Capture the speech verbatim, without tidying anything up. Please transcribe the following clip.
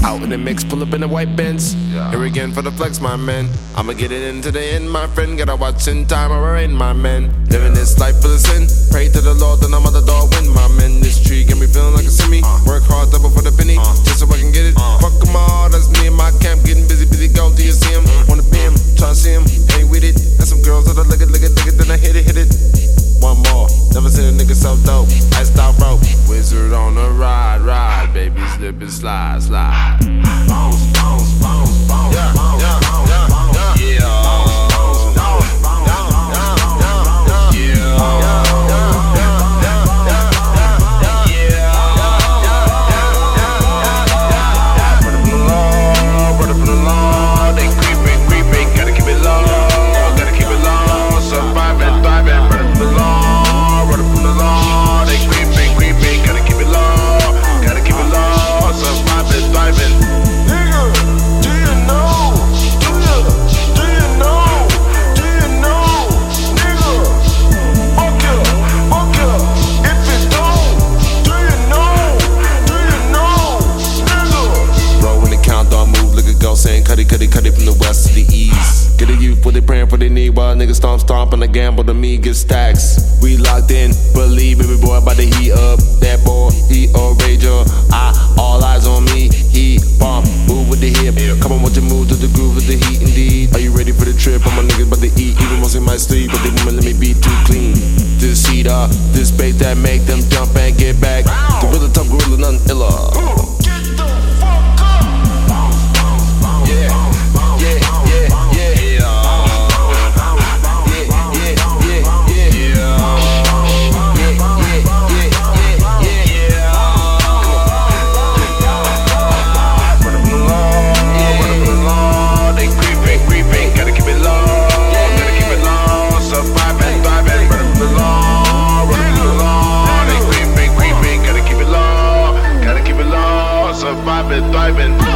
Out in the mix, pull up in the white Benz. Yeah. Here again for the flex, my man. I'ma get it in to the end, my friend. Gotta watch in time or rain, my man. Living this life for the sin. Pray to the Lord, then I'm on the door, win, my man. This tree get me feeling like a semi. Uh. Work hard, double for the penny, uh. just so I can get it. Uh. Fuck them all, that's me and my camp. Getting busy, busy, go, do you see him? Mm. Wanna be him, try to see him, ain't with it. Got some girls that are look it, look it, look it, then I hit it, hit it. One more, never seen a nigga so dope. Iced out rope, wizard on the ride, ride, baby, slip and slide, slide. Bounce, bounce, bounce, bounce, yeah, bounce, yeah, bounce, yeah, bounce, yeah, yeah. Niggas stomp, stomp, and the gamble to me get stacks. We locked in, believe me, boy, about to heat up. That boy, he a rager. I, all eyes on me, he bomb, move with the hip. Come on, want you move to the groove with the heat indeed. Are you ready for the trip? All my niggas about to eat, even once in my sleep, but they won't let me be too clean. This heat up, this bass that make them jump and get back. The real top gorilla, nothing iller. Surviving, thriving.